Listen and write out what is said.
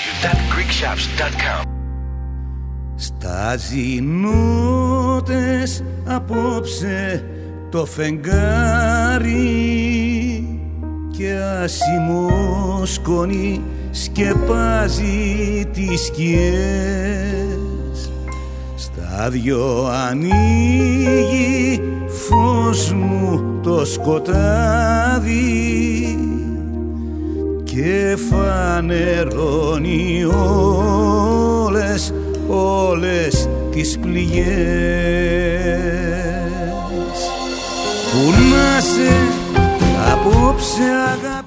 www.greekshops.com. Στάζει νότες απόψε το φεγγάρι και άσημο σκόνη σκεπάζει τις σκιές. Στα δυο ανοίγει φως μου το σκοτάδι και φανερώνει όλες τις πληγές. Πού να σε απόψε αγάπη.